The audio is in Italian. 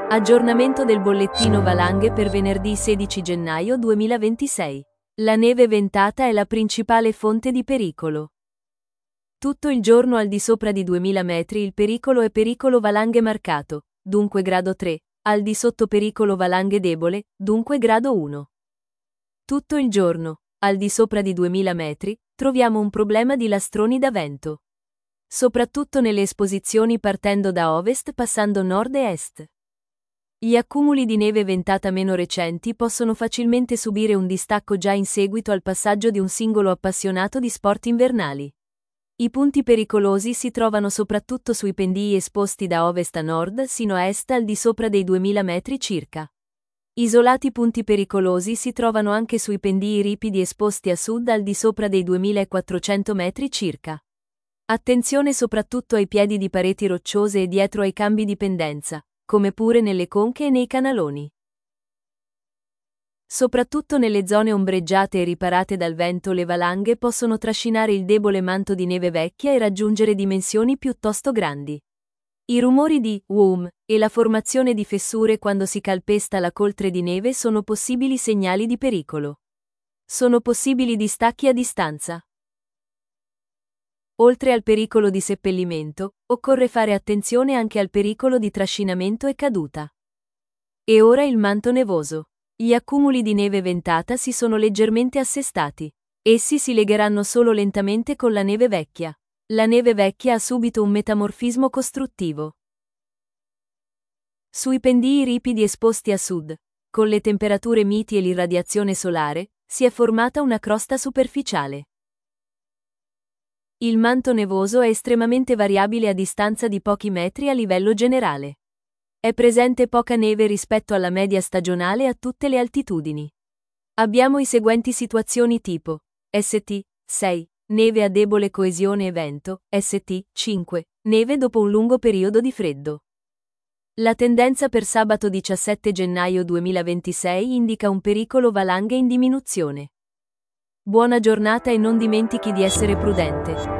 Aggiornamento del bollettino valanghe per venerdì 16 gennaio 2026. La neve ventata è la principale fonte di pericolo. Tutto il giorno al di sopra di 2000 metri il pericolo è pericolo valanghe marcato, dunque grado 3, al di sotto pericolo valanghe debole, dunque grado 1. Tutto il giorno, al di sopra di 2000 metri, troviamo un problema di lastroni da vento. Soprattutto nelle esposizioni partendo da ovest passando nord e est. Gli accumuli di neve ventata meno recenti possono facilmente subire un distacco già in seguito al passaggio di un singolo appassionato di sport invernali. I punti pericolosi si trovano soprattutto sui pendii esposti da ovest a nord sino a est al di sopra dei 2000 metri circa. Isolati punti pericolosi si trovano anche sui pendii ripidi esposti a sud al di sopra dei 2400 metri circa. Attenzione soprattutto ai piedi di pareti rocciose e dietro ai cambi di pendenza, come pure nelle conche e nei canaloni. Soprattutto nelle zone ombreggiate e riparate dal vento le valanghe possono trascinare il debole manto di neve vecchia e raggiungere dimensioni piuttosto grandi. I rumori di "whoom" e la formazione di fessure quando si calpesta la coltre di neve sono possibili segnali di pericolo. Sono possibili distacchi a distanza. Oltre al pericolo di seppellimento, occorre fare attenzione anche al pericolo di trascinamento e caduta. E ora il manto nevoso. Gli accumuli di neve ventata si sono leggermente assestati. Essi si legheranno solo lentamente con la neve vecchia. La neve vecchia ha subito un metamorfismo costruttivo. Sui pendii ripidi esposti a sud, con le temperature miti e l'irradiazione solare, si è formata una crosta superficiale. Il manto nevoso è estremamente variabile a distanza di pochi metri a livello generale. È presente poca neve rispetto alla media stagionale a tutte le altitudini. Abbiamo i seguenti situazioni tipo: St. 6. Neve a debole coesione e vento, St. 5. Neve dopo un lungo periodo di freddo. La tendenza per sabato 17 gennaio 2026 indica un pericolo valanghe in diminuzione. Buona giornata e non dimentichi di essere prudente.